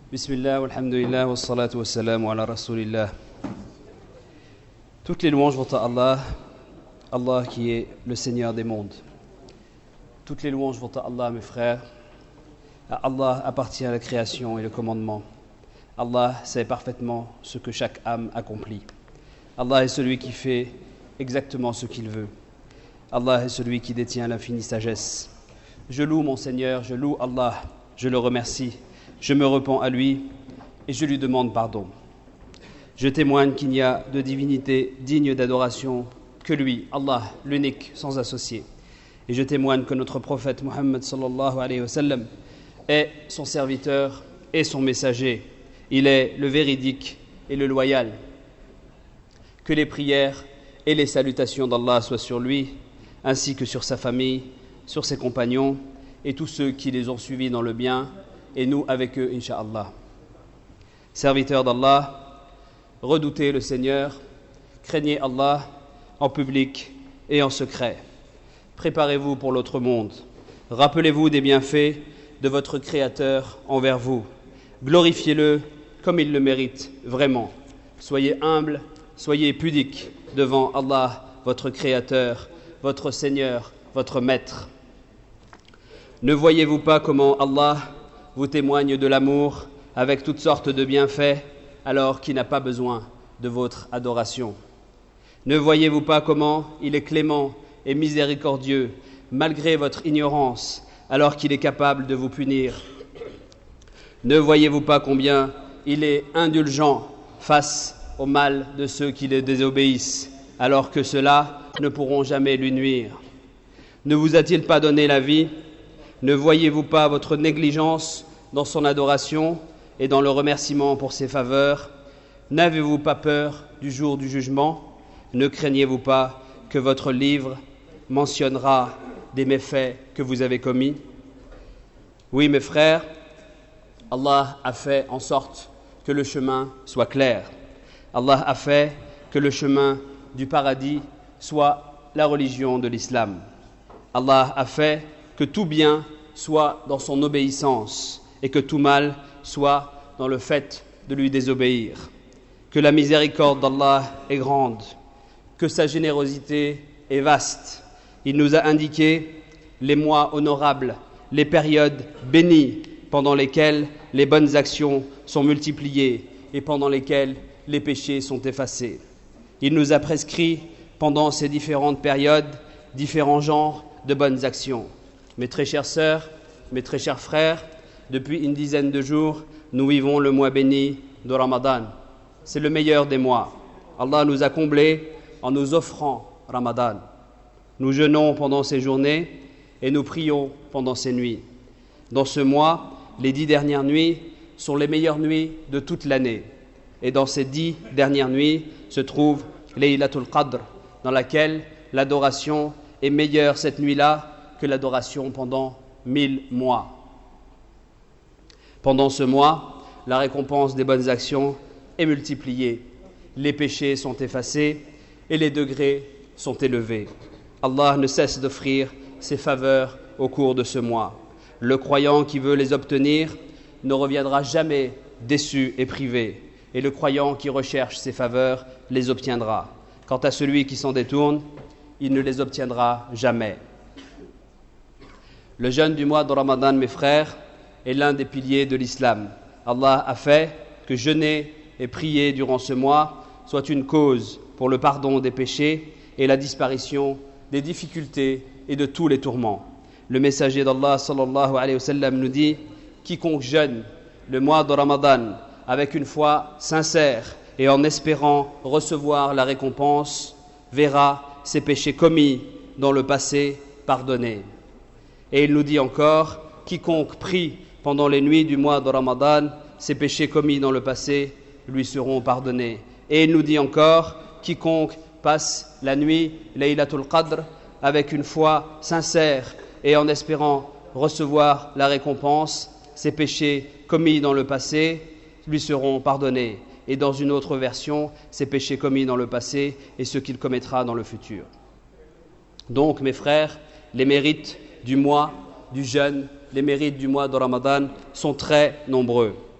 Bismillah, walhamdulillah, wassalatu wassalamu ala rasulillah. Toutes les louanges vont à Allah, Allah qui est le Seigneur des mondes. Toutes les louanges vont à Allah, mes frères. À Allah appartient la création et le commandement. Allah sait parfaitement ce que chaque âme accomplit. Allah est celui qui fait exactement ce qu'il veut. Allah est celui qui détient l'infinie sagesse. Je loue mon Seigneur, je loue Allah, je le remercie. Je me repens à lui et je lui demande pardon. Je témoigne qu'il n'y a de divinité digne d'adoration que lui, Allah, l'unique, sans associé. Et je témoigne que notre prophète Muhammad sallallahu alayhi wa sallam est son serviteur et son messager. Il est le véridique et le loyal. Que les prières et les salutations d'Allah soient sur lui, ainsi que sur sa famille, sur ses compagnons et tous ceux qui les ont suivis dans le bien, et nous avec eux, Inch'Allah. Serviteurs d'Allah, redoutez le Seigneur, craignez Allah en public et en secret. Préparez-vous pour l'autre monde. Rappelez-vous des bienfaits de votre Créateur envers vous. Glorifiez-le comme il le mérite vraiment. Soyez humbles, soyez pudiques devant Allah, votre Créateur, votre Seigneur, votre Maître. Ne voyez-vous pas comment Allah vous témoigne de l'amour avec toutes sortes de bienfaits alors qu'il n'a pas besoin de votre adoration? Ne voyez-vous pas comment il est clément et miséricordieux malgré votre ignorance alors qu'il est capable de vous punir? Ne voyez-vous pas combien il est indulgent face au mal de ceux qui le désobéissent alors que ceux-là ne pourront jamais lui nuire? Ne vous a-t-il pas donné la vie? Ne voyez-vous pas votre négligence dans son adoration et dans le remerciement pour ses faveurs? N'avez-vous pas peur du jour du jugement? Ne craignez-vous pas que votre livre mentionnera des méfaits que vous avez commis? Oui, mes frères, Allah a fait en sorte que le chemin soit clair. Allah a fait que le chemin du paradis soit la religion de l'islam. Allah a fait que tout bien soit dans son obéissance et que tout mal soit dans le fait de lui désobéir. Que la miséricorde d'Allah est grande, que sa générosité est vaste. Il nous a indiqué les mois honorables, les périodes bénies pendant lesquelles les bonnes actions sont multipliées et pendant lesquelles les péchés sont effacés. Il nous a prescrit pendant ces différentes périodes différents genres de bonnes actions. Mes très chères sœurs, mes très chers frères, depuis une dizaine de jours, nous vivons le mois béni de Ramadan. C'est le meilleur des mois. Allah nous a comblés en nous offrant Ramadan. Nous jeûnons pendant ces journées et nous prions pendant ces nuits. Dans ce mois, les 10 dernières nuits sont les meilleures nuits de toute l'année. Et dans ces 10 dernières nuits se trouve Laylatul Qadr, dans laquelle l'adoration est meilleure cette nuit-là que l'adoration pendant 1000 mois. Pendant ce mois, la récompense des bonnes actions est multipliée. Les péchés sont effacés et les degrés sont élevés. Allah ne cesse d'offrir ses faveurs au cours de ce mois. Le croyant qui veut les obtenir ne reviendra jamais déçu et privé. Et le croyant qui recherche ses faveurs les obtiendra. Quant à celui qui s'en détourne, il ne les obtiendra jamais. Le jeûne du mois de Ramadan, mes frères, est l'un des piliers de l'islam. Allah a fait que jeûner et prier durant ce mois soit une cause pour le pardon des péchés et la disparition des difficultés et de tous les tourments. Le messager d'Allah sallallahu alayhi wa sallam nous dit: quiconque jeûne le mois de Ramadan avec une foi sincère et en espérant recevoir la récompense verra ses péchés commis dans le passé pardonnés. Et il nous dit encore: quiconque prie pendant les nuits du mois de Ramadan, ses péchés commis dans le passé lui seront pardonnés. Et il nous dit encore: quiconque passe la nuit Laylatul Qadr avec une foi sincère et en espérant recevoir la récompense, ses péchés commis dans le passé lui seront pardonnés. Et dans une autre version, ses péchés commis dans le passé et ceux qu'il commettra dans le futur. Donc, mes frères, les mérites du mois du jeûne, les mérites du mois de Ramadan sont très nombreux.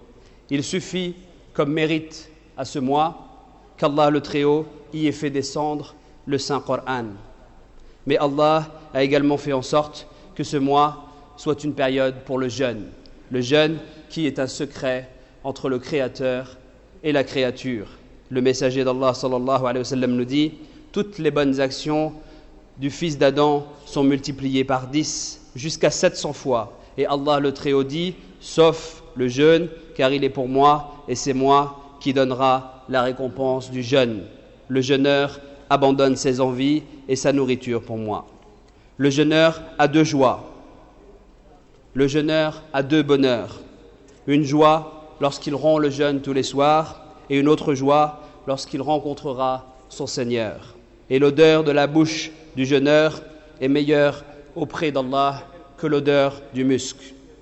Il suffit comme mérite à ce mois qu'Allah le Très-Haut y ait fait descendre le Saint-Coran. Mais Allah a également fait en sorte que ce mois soit une période pour le jeûne qui est un secret entre le Créateur et la créature. Le messager d'Allah sallallahu alayhi wa sallam nous dit: toutes les bonnes actions du fils d'Adam sont multipliées par 10 jusqu'à 700 fois. Et Allah le Très-Haut dit: sauf le jeûne, car il est pour moi et c'est moi qui donnera la récompense du jeûne. Le jeûneur abandonne ses envies et sa nourriture pour moi. Le jeûneur a 2 joies. Le jeûneur a 2 bonheurs. Une joie lorsqu'il rompt le jeûne tous les soirs et une autre joie lorsqu'il rencontrera son Seigneur. Et l'odeur de la bouche du jeûneur est meilleure auprès d'Allah que l'odeur du musc.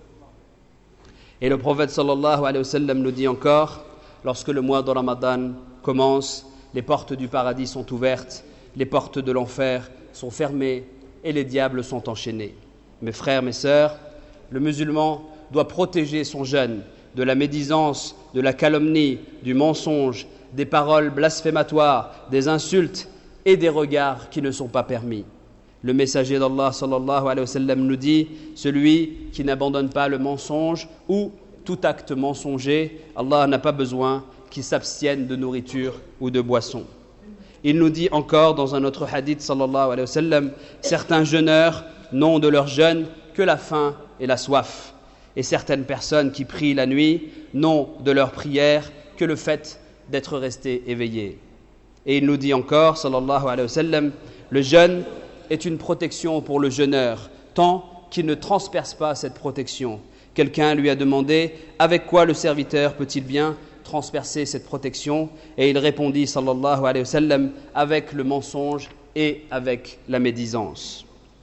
Et le prophète sallallahu alayhi wa sallam nous dit encore: lorsque le mois de Ramadan commence, les portes du paradis sont ouvertes, les portes de l'enfer sont fermées et les diables sont enchaînés. Mes frères, mes sœurs, le musulman doit protéger son jeûne de la médisance, de la calomnie, du mensonge, des paroles blasphématoires, des insultes et des regards qui ne sont pas permis. Le messager d'Allah sallallahu alayhi wa sallam nous dit: celui qui n'abandonne pas le mensonge ou tout acte mensonger, Allah n'a pas besoin qu'il s'abstienne de nourriture ou de boisson. Il nous dit encore dans un autre hadith sallallahu alayhi wa sallam: certains jeûneurs n'ont de leur jeûne que la faim et la soif, et certaines personnes qui prient la nuit n'ont de leur prière que le fait d'être restés éveillés. Et il nous dit encore sallallahu alayhi wa sallam: le jeûne est une protection pour le jeûneur, tant qu'il ne transperce pas cette protection. Quelqu'un lui a demandé: avec quoi le serviteur peut-il bien transpercer cette protection? Et il répondit sallallahu alayhi wa sallam: avec le mensonge et avec la médisance.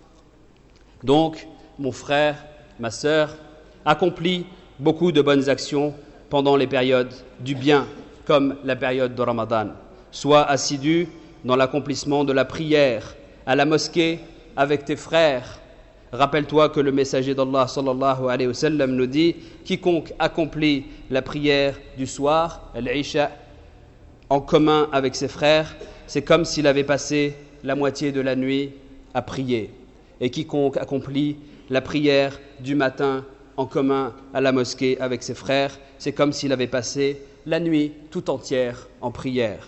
Donc, mon frère, ma sœur, accomplis beaucoup de bonnes actions pendant les périodes du bien, comme la période de Ramadan. Sois assidu dans l'accomplissement de la prière, à la mosquée avec tes frères. Rappelle-toi que le messager d'Allah sallallahu alayhi wa sallam nous dit: quiconque accomplit la prière du soir, l'Isha, en commun avec ses frères, c'est comme s'il avait passé la moitié de la nuit à prier. Et quiconque accomplit la prière du matin en commun à la mosquée avec ses frères, c'est comme s'il avait passé la nuit tout entière en prière.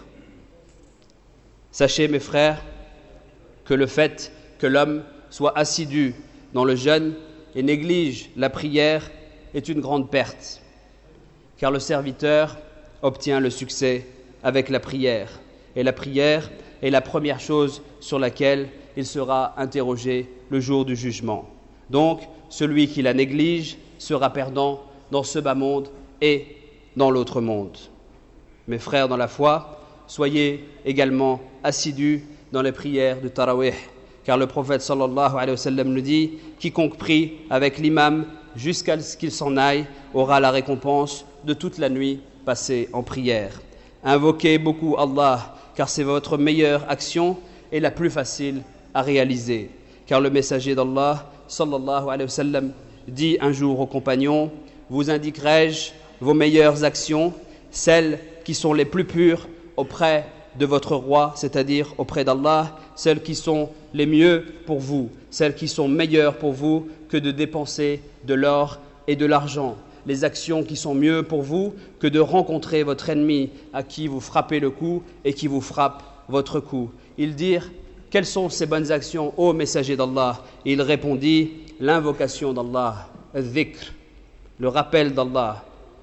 Sachez, mes frères, que le fait que l'homme soit assidu dans le jeûne et néglige la prière est une grande perte, car le serviteur obtient le succès avec la prière. Et la prière est la première chose sur laquelle il sera interrogé le jour du jugement. Donc, celui qui la néglige sera perdant dans ce bas monde et dans l'autre monde. Mes frères dans la foi, soyez également assidus dans les prières de Tarawih, car le prophète sallallahu alayhi wa sallam nous dit: quiconque prie avec l'imam jusqu'à ce qu'il s'en aille aura la récompense de toute la nuit passée en prière. Invoquez beaucoup Allah, car c'est votre meilleure action et la plus facile à réaliser. Car le messager d'Allah sallallahu alayhi wa sallam dit un jour aux compagnons: vous indiquerai-je vos meilleures actions, celles qui sont les plus pures auprès de votre roi, c'est-à-dire auprès d'Allah, celles qui sont les mieux pour vous, celles qui sont meilleures pour vous que de dépenser de l'or et de l'argent, les actions qui sont mieux pour vous que de rencontrer votre ennemi à qui vous frappez le cou et qui vous frappe votre cou. Ils dirent: quelles sont ces bonnes actions, ô messager d'Allah? Et il répondit: l'invocation d'Allah, al-dhikr, le rappel d'Allah.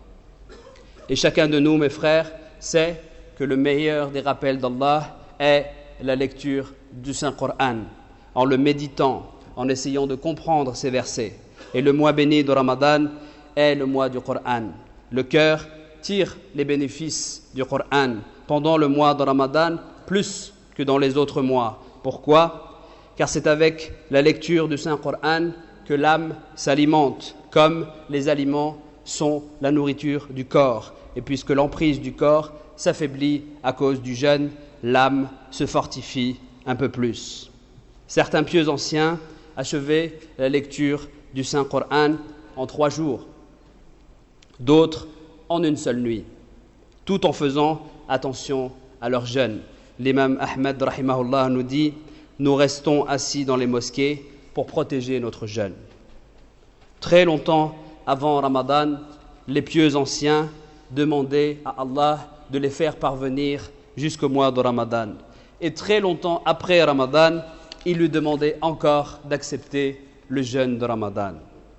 Et chacun de nous, mes frères, sait que le meilleur des rappels d'Allah est la lecture du Saint-Coran, en le méditant, en essayant de comprendre ces versets. Et le mois béni de Ramadan est le mois du Coran. Le cœur tire les bénéfices du Coran pendant le mois de Ramadan plus que dans les autres mois. Pourquoi? Car c'est avec la lecture du Saint-Coran que l'âme s'alimente, comme les aliments sont la nourriture du corps. Et puisque l'emprise du corps s'affaiblit à cause du jeûne, l'âme se fortifie un peu plus. Certains pieux anciens achevaient la lecture du Saint-Coran en 3 jours. D'autres en une seule nuit, tout en faisant attention à leur jeûne. L'imam Ahmed rahimahullah nous dit: nous restons assis dans les mosquées pour protéger notre jeûne. Très longtemps avant Ramadan, les pieux anciens demandaient à Allah de les faire parvenir jusqu'au mois de Ramadan. Et très longtemps après Ramadan, ils lui demandaient encore d'accepter le jeûne de Ramadan.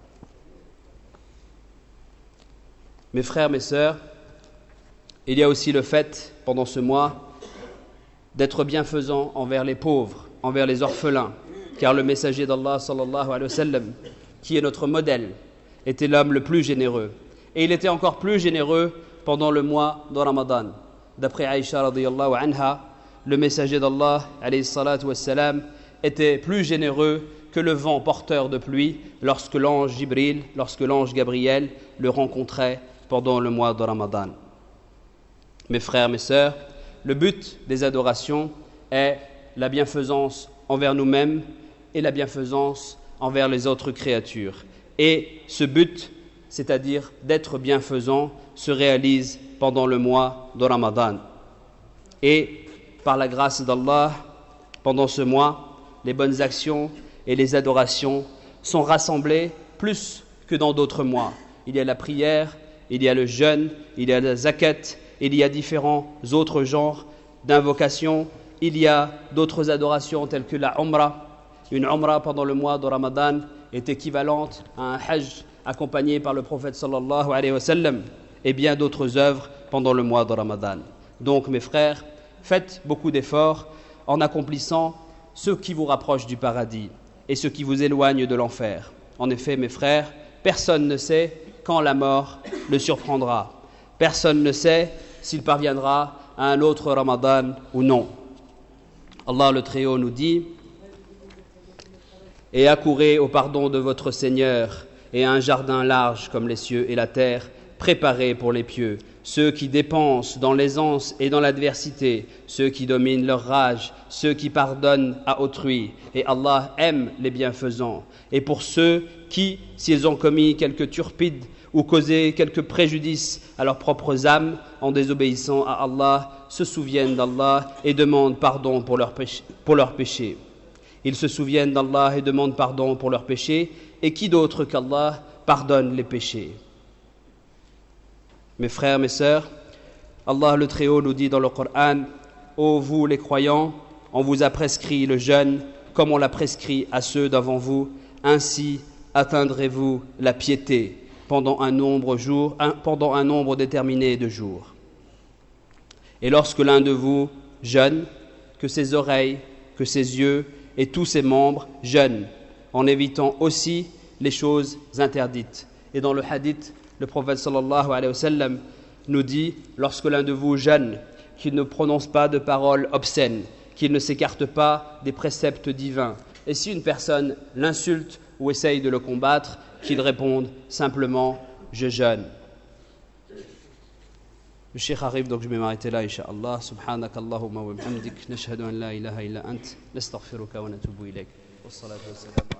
Mes frères, mes sœurs, il y a aussi le fait, pendant ce mois, d'être bienfaisant envers les pauvres, envers les orphelins, car le messager d'Allah sallallahu alayhi wa sallam, qui est notre modèle, était l'homme le plus généreux. Et il était encore plus généreux pendant le mois de Ramadan. D'après Aïcha radiyallahu anha, le messager d'Allah alayhi salatu wassalam était plus généreux que le vent porteur de pluie lorsque l'ange Gabriel le rencontrait pendant le mois de Ramadan. Mes frères, mes sœurs, le but des adorations est la bienfaisance envers nous-mêmes et la bienfaisance envers les autres créatures. Et ce but, c'est-à-dire d'être bienfaisant, se réalise pendant le mois de Ramadan. Et par la grâce d'Allah, pendant ce mois, les bonnes actions et les adorations sont rassemblées plus que dans d'autres mois. Il y a la prière, il y a le jeûne, il y a la zakat, il y a différents autres genres d'invocations, il y a d'autres adorations telles que la umrah. Une umrah pendant le mois de Ramadan est équivalente à un hajj accompagné par le prophète sallallahu alayhi wa sallam et bien d'autres œuvres pendant le mois de Ramadan. Donc mes frères, faites beaucoup d'efforts en accomplissant ce qui vous rapproche du paradis et ce qui vous éloigne de l'enfer. En effet, mes frères, personne ne sait quand la mort le surprendra. Personne ne sait s'il parviendra à un autre Ramadan ou non. Allah le Très-Haut nous dit: et accourez au pardon de votre Seigneur et à un jardin large comme les cieux et la terre, préparé pour les pieux, ceux qui dépensent dans l'aisance et dans l'adversité, ceux qui dominent leur rage, ceux qui pardonnent à autrui. Et Allah aime les bienfaisants. Et pour ceux qui, s'ils ont commis quelque turpide ou causé quelque préjudice à leurs propres âmes en désobéissant à Allah, se souviennent d'Allah et demandent pardon pour leurs péchés. Ils se souviennent d'Allah et demandent pardon pour leurs péchés, et qui d'autre qu'Allah pardonne les péchés. Mes frères, mes sœurs, Allah le Très-Haut nous dit dans le Coran: ô vous les croyants, on vous a prescrit le jeûne comme on l'a prescrit à ceux d'avant vous, ainsi atteindrez-vous la piété pendant un nombre déterminé de jours. Et lorsque l'un de vous jeûne, que ses oreilles, que ses yeux et tous ses membres jeûnent, en évitant aussi les choses interdites. Et dans le hadith, le prophète sallallahu alayhi wa sallam nous dit: lorsque l'un de vous jeûne, qu'il ne prononce pas de paroles obscènes, qu'il ne s'écarte pas des préceptes divins. Et si une personne l'insulte ou essaye de le combattre, qu'il réponde simplement: je jeûne. Le cheikh arrive, donc je vais m'arrêter là, incha'Allah. Subhanak Allahumma wa bihamdik, nashhadu an la ilaha illa ant, nastaghfiruka wa natubu ilayk. Wassalatu wassalam.